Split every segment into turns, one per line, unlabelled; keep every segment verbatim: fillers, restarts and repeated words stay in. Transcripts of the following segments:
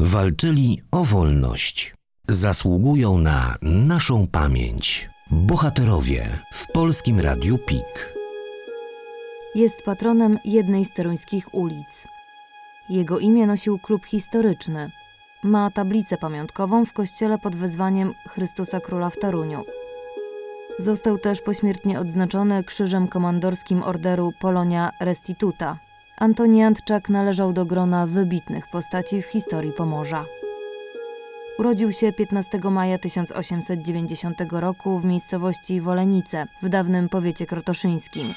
walczyli o wolność. Zasługują na naszą pamięć. Bohaterowie w Polskim Radiu P I K.
Jest patronem jednej z toruńskich ulic. Jego imię nosił klub historyczny. Ma tablicę pamiątkową w kościele pod wezwaniem Chrystusa Króla w Toruniu. Został też pośmiertnie odznaczony krzyżem komandorskim Orderu Polonia Restituta. Antoni Antczak należał do grona wybitnych postaci w historii Pomorza. Urodził się piętnastego maja tysiąc osiemset dziewięćdziesiątego roku w miejscowości Wolenice w dawnym powiecie krotoszyńskim.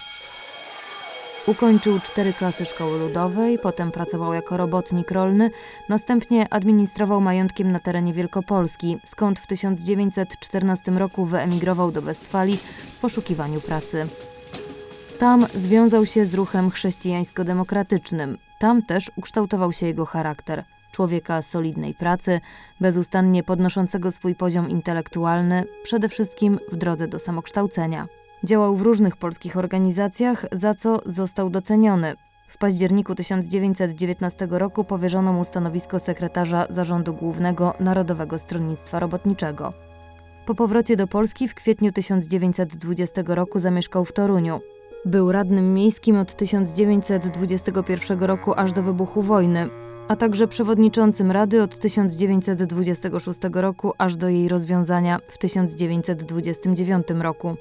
Ukończył cztery klasy szkoły ludowej, potem pracował jako robotnik rolny, następnie administrował majątkiem na terenie Wielkopolski, skąd w tysiąc dziewięćset czternastym roku wyemigrował do Westfalii w poszukiwaniu pracy. Tam związał się z ruchem chrześcijańsko-demokratycznym. Tam też ukształtował się jego charakter. Człowieka solidnej pracy, bezustannie podnoszącego swój poziom intelektualny, przede wszystkim w drodze do samokształcenia. Działał w różnych polskich organizacjach, za co został doceniony. W październiku tysiąc dziewięćset dziewiętnastego roku powierzono mu stanowisko sekretarza Zarządu Głównego Narodowego Stronnictwa Robotniczego. Po powrocie do Polski w kwietniu tysiąc dziewięćset dwudziestego roku zamieszkał w Toruniu. Był radnym miejskim od tysiąc dziewięćset dwudziestego pierwszego roku aż do wybuchu wojny, a także przewodniczącym Rady od tysiąc dziewięćset dwudziestego szóstego roku aż do jej rozwiązania w tysiąc dziewięćset dwudziestym dziewiątym roku.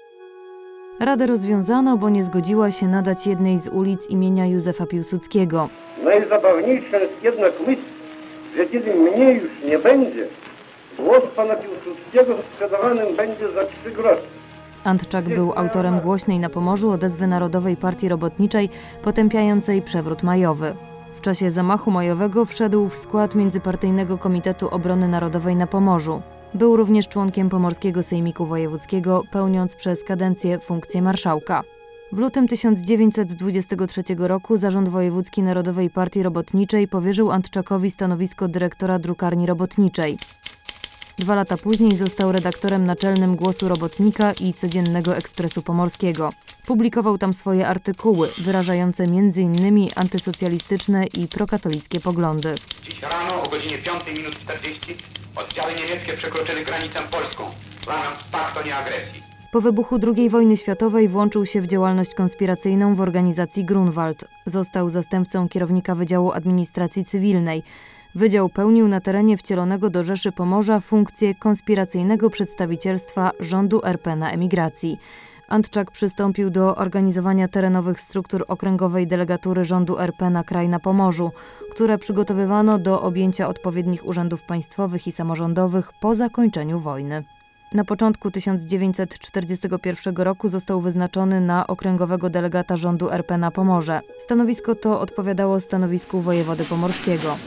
Radę rozwiązano, bo nie zgodziła się nadać jednej z ulic imienia Józefa Piłsudskiego.
Najzabawniejsza jest jednak myśl, że kiedy mnie już nie będzie, głos pana Piłsudskiego sprzedawanym będzie za trzy grosze.
Antczak był autorem głośnej na Pomorzu odezwy Narodowej Partii Robotniczej potępiającej przewrót majowy. W czasie zamachu majowego wszedł w skład Międzypartyjnego Komitetu Obrony Narodowej na Pomorzu. Był również członkiem Pomorskiego Sejmiku Wojewódzkiego, pełniąc przez kadencję funkcję marszałka. W lutym tysiąc dziewięćset dwudziestego trzeciego roku Zarząd Wojewódzki Narodowej Partii Robotniczej powierzył Antczakowi stanowisko dyrektora drukarni robotniczej. Dwa lata później został redaktorem naczelnym Głosu Robotnika i Codziennego Ekspresu Pomorskiego. Publikował tam swoje artykuły, wyrażające między innymi antysocjalistyczne i prokatolickie poglądy.
Dziś rano o godzinie piątej czterdzieści oddziały niemieckie przekroczyły granicę polską, łamiąc pakt o nieagresji.
Po wybuchu drugiej wojny światowej włączył się w działalność konspiracyjną w organizacji Grunwald. Został zastępcą kierownika Wydziału Administracji Cywilnej. Wydział pełnił na terenie wcielonego do Rzeszy Pomorza funkcję konspiracyjnego przedstawicielstwa rządu R P na emigracji. Antczak przystąpił do organizowania terenowych struktur okręgowej delegatury rządu R P na kraj na Pomorzu, które przygotowywano do objęcia odpowiednich urzędów państwowych i samorządowych po zakończeniu wojny. Na początku tysiąc dziewięćset czterdziestego pierwszego roku został wyznaczony na okręgowego delegata rządu R P na Pomorze. Stanowisko to odpowiadało stanowisku wojewody pomorskiego.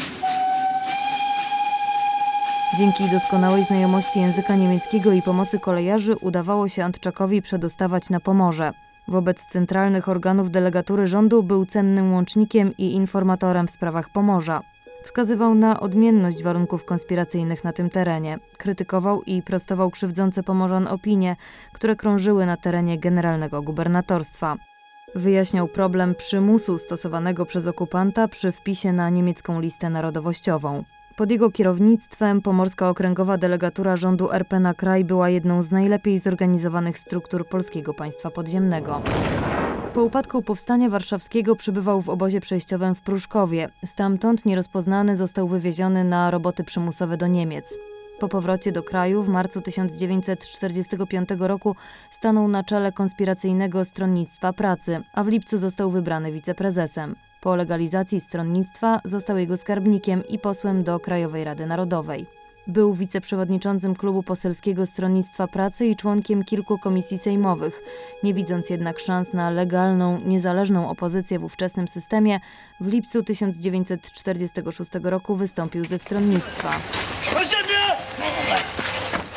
Dzięki doskonałej znajomości języka niemieckiego i pomocy kolejarzy udawało się Antczakowi przedostawać na Pomorze. Wobec centralnych organów delegatury rządu był cennym łącznikiem i informatorem w sprawach Pomorza. Wskazywał na odmienność warunków konspiracyjnych na tym terenie. Krytykował i prostował krzywdzące Pomorzan opinie, które krążyły na terenie generalnego gubernatorstwa. Wyjaśniał problem przymusu stosowanego przez okupanta przy wpisie na niemiecką listę narodowościową. Pod jego kierownictwem Pomorska Okręgowa Delegatura Rządu R P na kraj była jedną z najlepiej zorganizowanych struktur polskiego państwa podziemnego. Po upadku Powstania Warszawskiego przebywał w obozie przejściowym w Pruszkowie. Stamtąd nierozpoznany został wywieziony na roboty przymusowe do Niemiec. Po powrocie do kraju w marcu tysiąc dziewięćset czterdziestego piątego roku stanął na czele konspiracyjnego Stronnictwa Pracy, a w lipcu został wybrany wiceprezesem. Po legalizacji stronnictwa został jego skarbnikiem i posłem do Krajowej Rady Narodowej. Był wiceprzewodniczącym klubu poselskiego Stronnictwa Pracy i członkiem kilku komisji sejmowych. Nie widząc jednak szans na legalną, niezależną opozycję w ówczesnym systemie, w lipcu tysiąc dziewięćset czterdziestego szóstego roku wystąpił ze stronnictwa.
Na ziemię!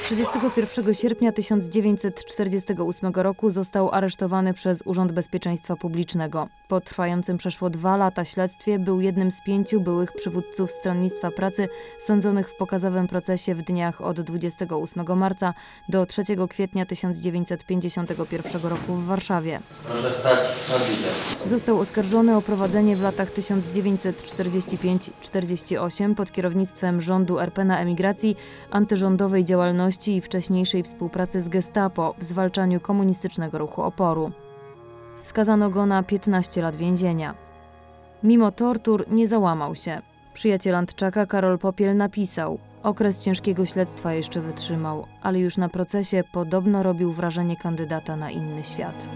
trzydziestego pierwszego sierpnia tysiąc dziewięćset czterdziestego ósmego roku został aresztowany przez Urząd Bezpieczeństwa Publicznego. Po trwającym przeszło dwa lata śledztwie był jednym z pięciu byłych przywódców Stronnictwa Pracy sądzonych w pokazowym procesie w dniach od dwudziestego ósmego marca do trzeciego kwietnia tysiąc dziewięćset pięćdziesiątego pierwszego roku w Warszawie.
Proszę stać na widzę.
Został oskarżony o prowadzenie w latach tysiąc dziewięćset czterdziestego piątego do czterdziestego ósmego pod kierownictwem rządu R P na emigracji antyrządowej działalności i wcześniejszej współpracy z Gestapo w zwalczaniu komunistycznego ruchu oporu. Skazano go na piętnaście lat więzienia. Mimo tortur nie załamał się. Przyjaciel Antczaka Karol Popiel napisał: okres ciężkiego śledztwa jeszcze wytrzymał, ale już na procesie podobno robił wrażenie kandydata na inny świat.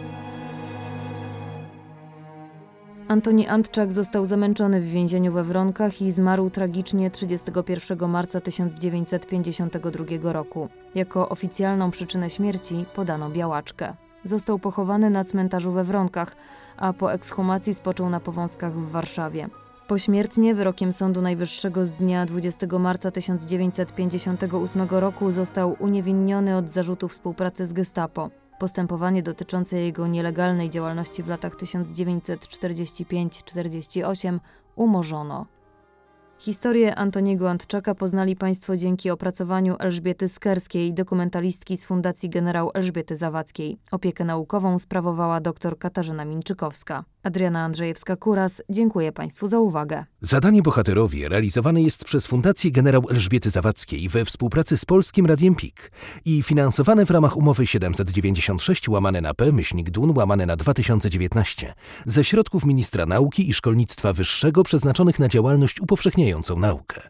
Antoni Antczak został zamęczony w więzieniu we Wronkach i zmarł tragicznie trzydziestego pierwszego marca tysiąc dziewięćset pięćdziesiątego drugiego roku. Jako oficjalną przyczynę śmierci podano białaczkę. Został pochowany na cmentarzu we Wronkach, a po ekshumacji spoczął na Powązkach w Warszawie. Pośmiertnie wyrokiem Sądu Najwyższego z dnia dwudziestego marca tysiąc dziewięćset pięćdziesiątego ósmego roku został uniewinniony od zarzutu współpracy z Gestapo. Postępowanie dotyczące jego nielegalnej działalności w latach tysiąc dziewięćset czterdziestego piątego do czterdziestego ósmego umorzono. Historię Antoniego Antczaka poznali Państwo dzięki opracowaniu Elżbiety Skerskiej, dokumentalistki z Fundacji Generał Elżbiety Zawadzkiej. Opiekę naukową sprawowała dr Katarzyna Minczykowska. Adriana Andrzejewska-Kuras, dziękuję Państwu za uwagę.
Zadanie Bohaterowie realizowane jest przez Fundację Generał Elżbiety Zawadzkiej we współpracy z Polskim Radiem P I K i finansowane w ramach umowy siedemset dziewięćdziesiąt sześć łamane na P myślnik D U N łamane na dwa tysiące dziewiętnaście ze środków Ministra Nauki i Szkolnictwa Wyższego przeznaczonych na działalność upowszechniającą naukę.